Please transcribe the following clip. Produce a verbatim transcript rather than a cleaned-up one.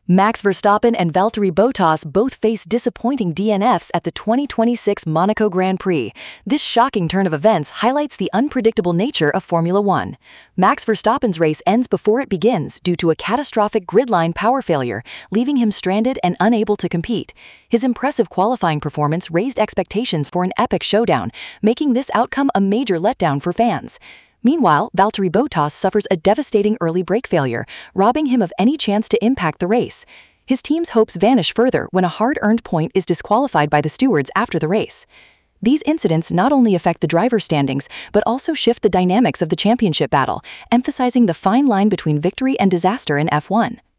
Max Verstappen and Valtteri Bottas both faced disappointing D N Fs at the twenty twenty-six Monaco Grand Prix. This shocking turn of events highlights the unpredictable nature of Formula One. Max Verstappen's race ends before it begins due to a catastrophic gridline power failure, leaving him stranded and unable to compete. His impressive qualifying performance raised expectations for an epic showdown, making this outcome a major letdown for fans. Meanwhile, Valtteri Bottas suffers a devastating early brake failure, robbing him of any chance to impact the race. His team's hopes vanish further when a hard-earned point is disqualified by the stewards after the race. These incidents not only affect the driver's standings, but also shift the dynamics of the championship battle, emphasizing the fine line between victory and disaster in F one.